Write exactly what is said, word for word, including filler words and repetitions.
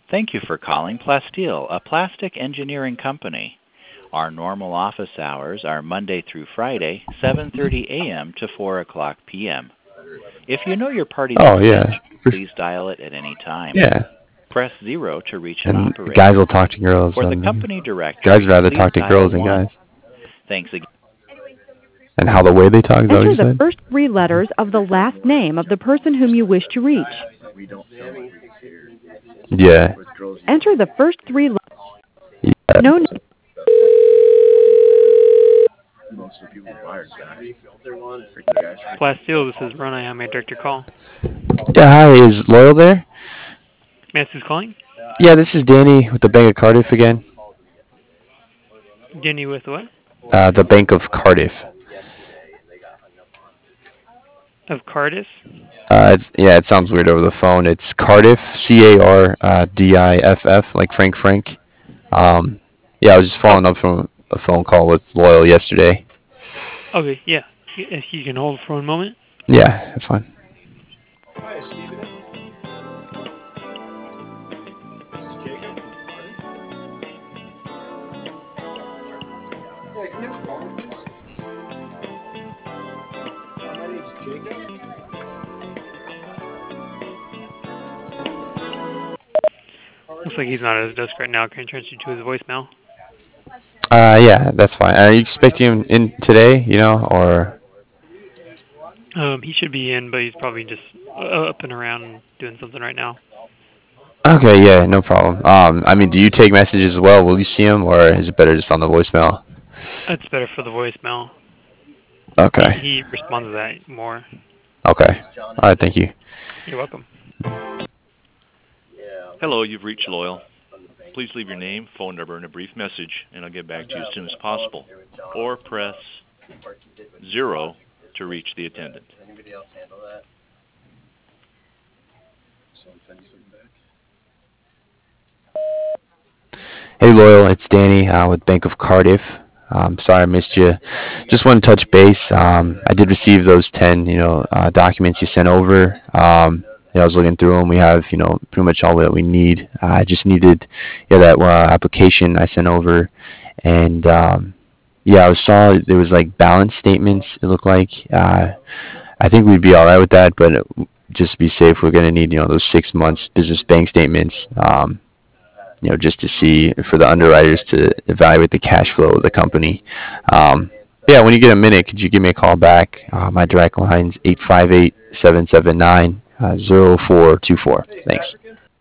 Thank you for calling Plasteel, a plastic engineering company. Our normal office hours are Monday through Friday, seven thirty a m to four o'clock p m If you know your party's Oh extension, yeah, for, please dial it at any time. yeah. Press zero to reach an And guys operator. will talk to girls, For the and company guys directory, rather please talk to dial girls than one. guys. Thanks again. And how the way they talk, is that what Enter you the said? first three letters of the last name of the person whom you wish to reach. Yeah. Enter the first three letters. Yeah. No. Plasteel, this is Rona. How may I direct your call? Yeah, hi, is Loyal there? May I ask who's calling? Yeah, this is Danny with the Bank of Cardiff again. Jenny with what? Uh, the Bank of Cardiff. Of Cardiff? Uh, it's, yeah, it sounds weird over the phone. It's Cardiff, C A R uh, D I F F, like Frank Frank. Um, yeah, I was just following Oh, up from a phone call with Loyal yesterday. okay, yeah. If you can hold for one moment. Yeah, that's fine. Looks like he's not at his desk right now. Can I transfer you to his voicemail? Uh, yeah, that's fine. Are you expecting him in today, you know, or? Um, he should be in, but he's probably just uh, up and around doing something right now. Okay, yeah, no problem. Um, I mean, do you take messages as well? Will you see him, or is it better just on the voicemail? It's better for the voicemail. He, Okay. he responds to that more. Okay. All right, thank you. You're welcome. Hello, you've reached Loyal. Please leave your name, phone number, and a brief message, and I'll get back to you as soon as possible. Or press zero to reach the attendant. Hey, Loyal, it's Danny uh, with Bank of Cardiff. Um, sorry I missed you. Just want to touch base. Um, I did receive those ten, you know, uh, documents you sent over. Um, yeah, I was looking through them. We have, you know, pretty much all that we need. Uh, I just needed, yeah, that uh, application I sent over, and um, yeah, I saw there was like balance statements. It looked like. Uh, I think we'd be all right with that, but just to be safe, we're going to need, you know, those six months business bank statements. Um, you know, just to see for the underwriters to evaluate the cash flow of the company. Um, yeah, when you get a minute, could you give me a call back? Uh, my direct line is eight five eight, seven seven nine, zero four two four. Thanks.